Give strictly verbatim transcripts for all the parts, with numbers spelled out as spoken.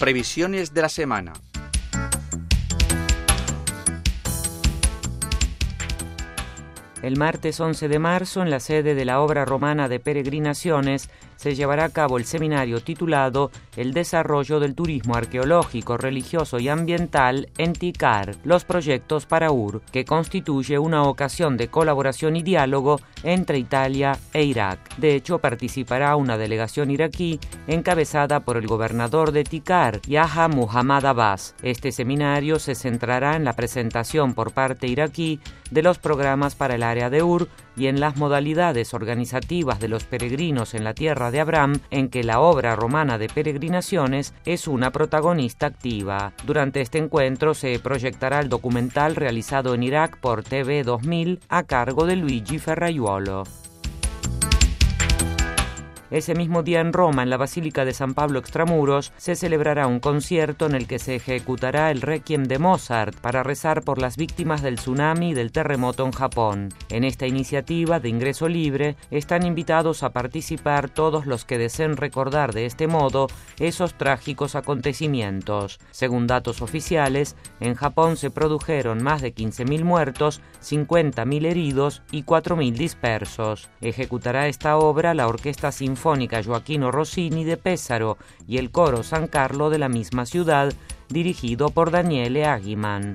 Previsiones de la semana. El martes once de marzo, en la sede de la Obra Romana de Peregrinaciones, se llevará a cabo el seminario titulado El desarrollo del turismo arqueológico, religioso y ambiental en Tikar, los proyectos para U R, que constituye una ocasión de colaboración y diálogo entre Italia e Irak. De hecho, participará una delegación iraquí encabezada por el gobernador de Tikar, Yahya Muhammad Abbas. Este seminario se centrará en la presentación por parte iraquí de los programas para el área de U R y en las modalidades organizativas de los peregrinos en la tierra de Abraham, en que la Obra Romana de Peregrinaciones es una protagonista activa. Durante este encuentro se proyectará el documental realizado en Irak por T V dos mil a cargo de Luigi Ferraiuolo. Ese mismo día en Roma, en la Basílica de San Pablo Extramuros, se celebrará un concierto en el que se ejecutará el Requiem de Mozart para rezar por las víctimas del tsunami y del terremoto en Japón. En esta iniciativa de ingreso libre están invitados a participar todos los que deseen recordar de este modo esos trágicos acontecimientos. Según datos oficiales, en Japón se produjeron más de quince mil muertos, cincuenta mil heridos y cuatro mil dispersos. Ejecutará esta obra la Orquesta Sinfónica Gioacchino Rossini de Pesaro y el Coro San Carlo de la misma ciudad, dirigido por Daniele Agiman.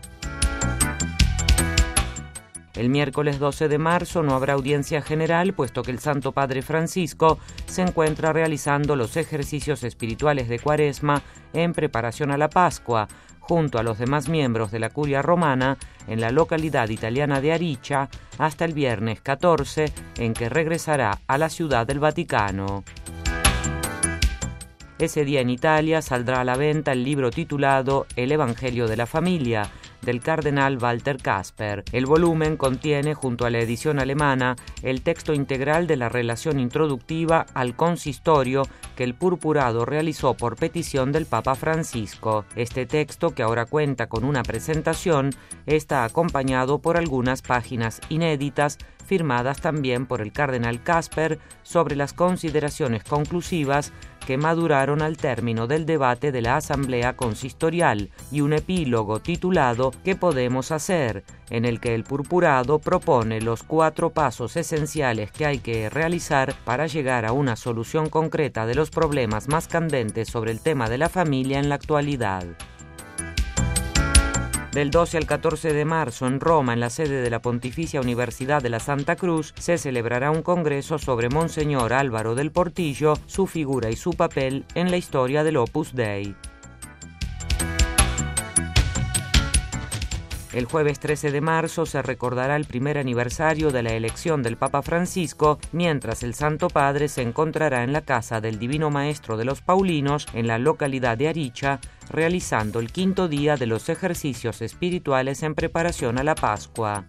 El miércoles doce de marzo no habrá audiencia general, puesto que el Santo Padre Francisco se encuentra realizando los ejercicios espirituales de Cuaresma en preparación a la Pascua, junto a los demás miembros de la Curia Romana, en la localidad italiana de Aricia, hasta el viernes catorce, en que regresará a la Ciudad del Vaticano. Ese día en Italia saldrá a la venta el libro titulado El Evangelio de la Familia, del cardenal Walter Kasper. El volumen contiene, junto a la edición alemana, el texto integral de la relación introductiva al consistorio que el purpurado realizó por petición del Papa Francisco. Este texto, que ahora cuenta con una presentación, está acompañado por algunas páginas inéditas firmadas también por el cardenal Kasper sobre las consideraciones conclusivas que maduraron al término del debate de la Asamblea Consistorial, y un epílogo titulado ¿Qué podemos hacer?, en el que el purpurado propone los cuatro pasos esenciales que hay que realizar para llegar a una solución concreta de los problemas más candentes sobre el tema de la familia en la actualidad. Del doce al catorce de marzo, en Roma, en la sede de la Pontificia Universidad de la Santa Cruz, se celebrará un congreso sobre Monseñor Álvaro del Portillo, su figura y su papel en la historia del Opus Dei. El jueves trece de marzo se recordará el primer aniversario de la elección del Papa Francisco, mientras el Santo Padre se encontrará en la casa del Divino Maestro de los Paulinos, en la localidad de Aricia, realizando el quinto día de los ejercicios espirituales en preparación a la Pascua.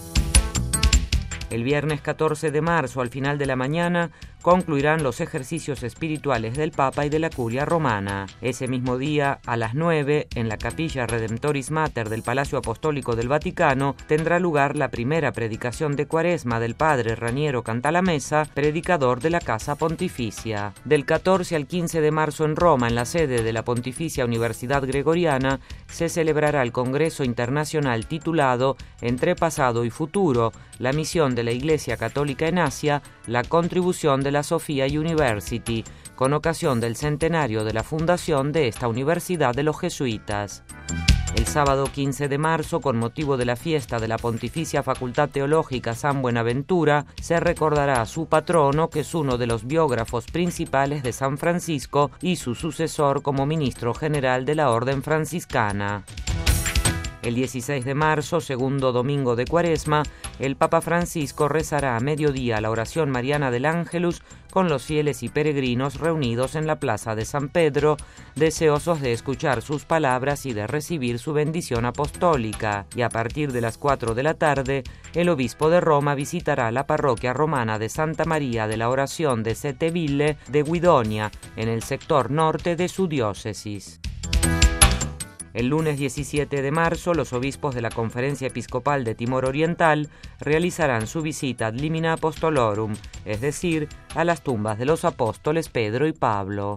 El viernes catorce de marzo, al final de la mañana, concluirán los ejercicios espirituales del Papa y de la Curia Romana. Ese mismo día, a las nueve, en la Capilla Redemptoris Mater del Palacio Apostólico del Vaticano, tendrá lugar la primera predicación de Cuaresma del Padre Raniero Cantalamessa, predicador de la Casa Pontificia. Del catorce al quince de marzo en Roma, en la sede de la Pontificia Universidad Gregoriana, se celebrará el Congreso Internacional titulado Entre Pasado y Futuro, la misión de la Iglesia Católica en Asia, la contribución de la Sophia University, con ocasión del centenario de la fundación de esta universidad de los jesuitas. El sábado quince de marzo, con motivo de la fiesta de la Pontificia Facultad Teológica San Buenaventura, se recordará a su patrono, que es uno de los biógrafos principales de San Francisco y su sucesor como ministro general de la Orden Franciscana. El dieciséis de marzo, segundo domingo de Cuaresma, el Papa Francisco rezará a mediodía la oración mariana del Ángelus con los fieles y peregrinos reunidos en la plaza de San Pedro, deseosos de escuchar sus palabras y de recibir su bendición apostólica. Y a partir de las cuatro de la tarde, el obispo de Roma visitará la parroquia romana de Santa María de la Oración de Seteville de Guidonia, en el sector norte de su diócesis. El lunes diecisiete de marzo, los obispos de la Conferencia Episcopal de Timor Oriental realizarán su visita ad limina apostolorum, es decir, a las tumbas de los apóstoles Pedro y Pablo.